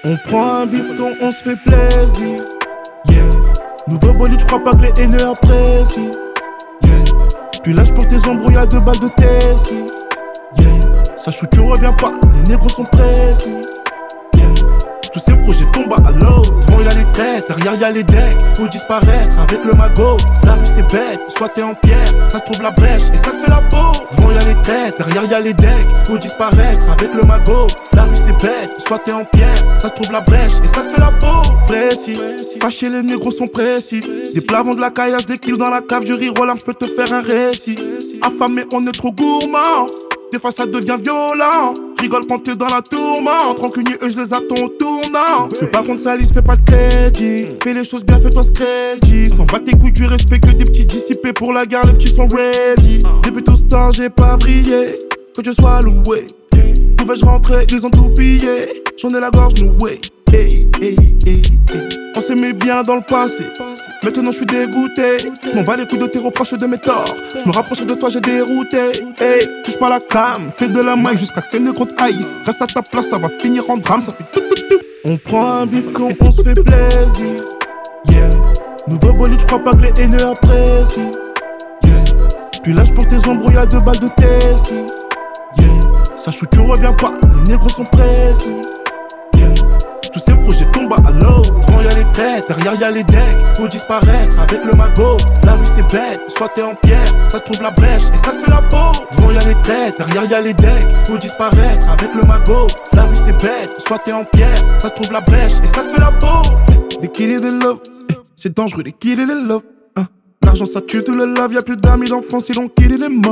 On prend un bifton, on se fait plaisir. Yeah. Nouveau bolide, j'crois pas que les haineux apprécient. Yeah. Puis lâche pour tes embrouilles 2 balles de Tessie. Yeah. Sache où tu reviens pas, les négros sont précis. Yeah. Tous ces projets tombent à l'eau. Devant y'a les traites, derrière y'a les decks. Faut disparaître avec le magot. La rue c'est bête, soit t'es en pierre, ça trouve la brèche et ça te fait la peau. Devant y'a les traites, derrière y'a les decks. Faut disparaître avec le magot. La rue c'est bête, soit t'es en pierre, ça trouve la brèche et ça te fait la peau. Précis, fâché les négros sont précis. Des plavons de la caillasse, des kills dans la cave, du riz roll, j'peux te faire un récit. Affamé, on est trop gourmand. Des fois ça devient violent. Rigole quand t'es dans la tourmente. Rancunier, eux je les attends au tournant. Fais pas contre Salis, fais pas de crédit. Fais les choses bien, fais-toi ce crédit. S'en bat tes couilles du respect que des petits dissipés. Pour la guerre, les petits sont ready. Depuis tout ce temps, j'ai pas brillé. Que Dieu soit loué. Pouvais-je rentrer, ils ont tout pillé. J'en ai la gorge nouée. Hey, hey, hey, hey. On s'aimait bien dans le passé. Maintenant je suis dégoûté. Je m'en bats les couilles de tes reproches de mes torts. Je me rapproche de toi, j'ai dérouté. Hey, touche pas la cam, fais de la maille jusqu'à que ces négros te haïssent. Reste à ta place, ça va finir en drame, ça fait tout tout tout. On prend un bifton, on se fait plaisir. Yeah. Nouveau bolide, j'crois pas que les haineux apprécient. Yeah. Puis lâche pour tes embrouilles 2 balles de Tessie. Yeah. Sache où tu reviens pas, les négros sont précis. Yeah. Tous ces projets tombent à l'eau. Devant y'a les têtes, derrière y'a les decks. Faut disparaître avec le magot. La rue c'est bête, soit t'es en pierre, ça trouve la brèche et ça te fait la peau. Devant y'a les têtes, derrière y'a les decks. Faut disparaître avec le magot. La rue c'est bête, soit t'es en pierre, ça trouve la brèche et ça te fait la peau. Des kills et des love, c'est dangereux des kills et des love. L'argent ça tue tout le love, y'a plus d'amis d'enfance, ils l'ont kill et les morts.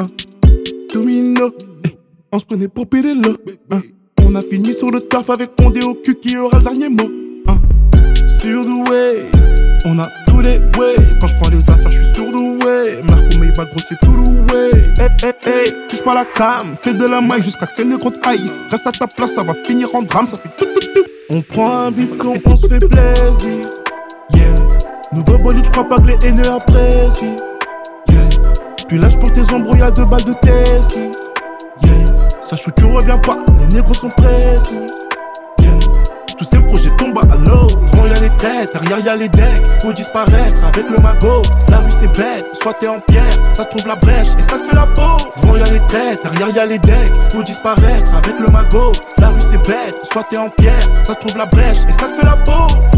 Domino, on se prenait pour péder là. On a fini sur le taf avec Condé au cul qui aura le dernier mot. Sur the way, on a tous les way. Quand je prends les affaires, je suis sur the way. Marco Maybach, gros, c'est tout the way. Hey, hey, hey, touche pas la cam, fais de la maille jusqu'à que ces négros te haïssent. Reste à ta place, ça va finir en drame, ça fait tout tout tout. On prend un bifton, on se fait plaisir. Yeah. Nouveau bolide, j'crois pas que les haineux apprécient. Yeah. Puis lâche pour tes embrouilles 2 balles de Tessie. Yeah. Sache où tu reviens pas, les négros sont précis. Yeah. Tous ces projets tombent à l'eau. Devant y'a les têtes, derrière y'a les decks. Faut disparaître avec le magot. La rue c'est bête, soit t'es en pierre, ça trouve la brèche et ça te fait la peau. Devant y'a les têtes, derrière y'a les decks. Faut disparaître avec le magot. La rue c'est bête, soit t'es en pierre, ça trouve la brèche et ça te fait la peau.